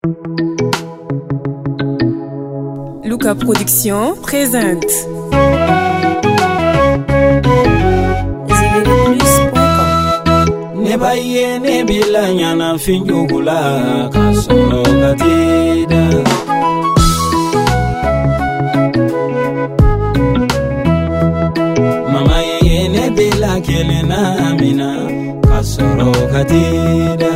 Luca Production présente Nebaye nebila nyana finjugula kasoro gatida Mama ye nebila kelena amina kasoro gatida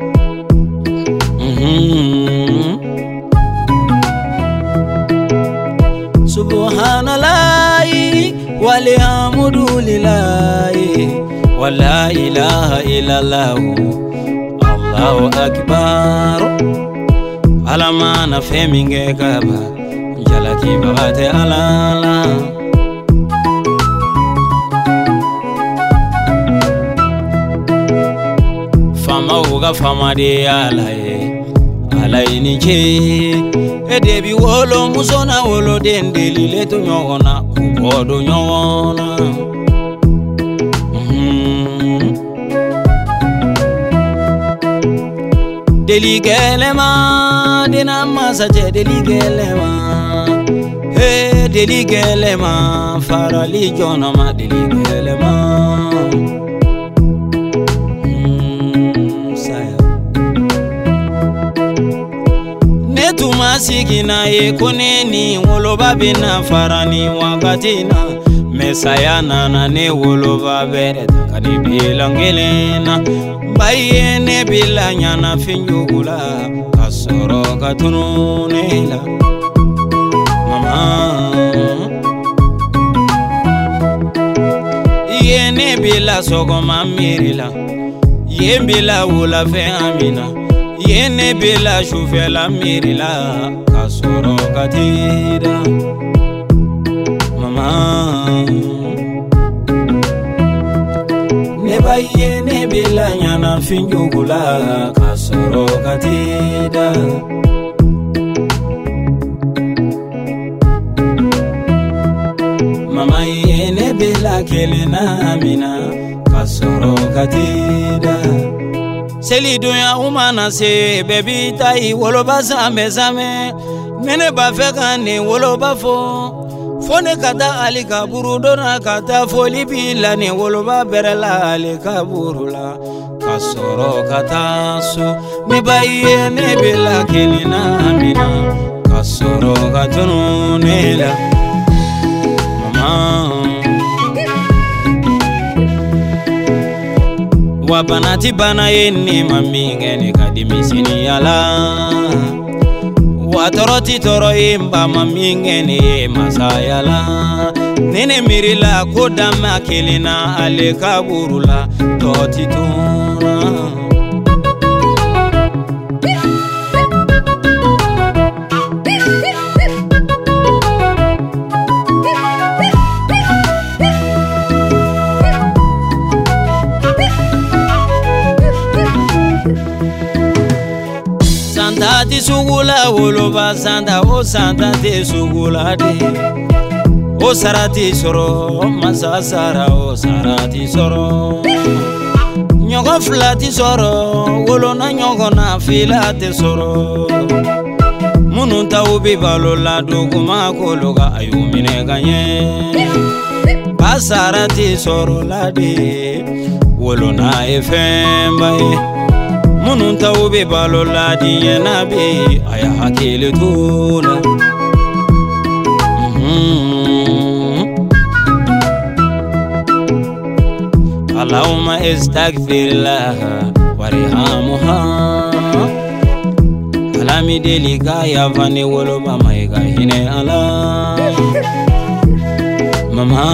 Subhanallahi walhamdulillahi wala ilaha illallah Allahu akbar alama na feminge kaba jalaki babate alala fama uga fama de alai ni che edebi wolo musona wolo dendeli leto nyona kubodo nyona Deligelema dina masaje deligelema hey deligelema farali jona ma deligelema saya netuma sigina ye koneni woloba bina farani wakatina mesaya nana ne woloba bere kani bilangelena Baye nebila nyana finjugula kasoro katununela Mama Iye nebila soko mamirila Iye bila wula fe amina Iye nebila shufela mirila kasoro katida Mama Nebaye nebila nyana finjugula kasoro katida Mama ye nebila kelena amina kasoro katida Seli dunya umana se bebi tai woloba zame Nene bafeka ne woloba fo Fone kata ali kaburu dona kata foli bila ne woloba berela ali kaburu la kasoro kata so Nebaye nebila kelina amina kasoro katunu nela Mama Wabanati bana yeni maminge ne kadimisini yala Watoroti toro imba mamingeni masayala Nene mirila kodama kelina ale kaburula toti tuna Santa ti sugula woloba santa o santa ti sugula de o sarati soro masasara o sarati soro nyogo flati soro wolo na nyogo na filate soro mununta ubi balola doguma kologa ayumine ganye basarati soro lade wolo na efembaye Mununta ube balola diye nabi aya hakile tuna Allahumma istaghfirullah warihamuha Alami delika ya vani woloba maiga hine ala Mama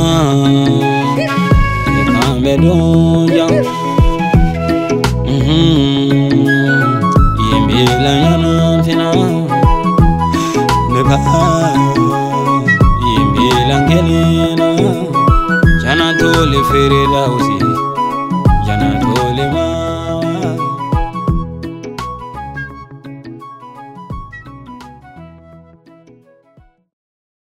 Ikambe dunja Yembila nyana fina Neba Yembila ngelina Jana tole ferela usi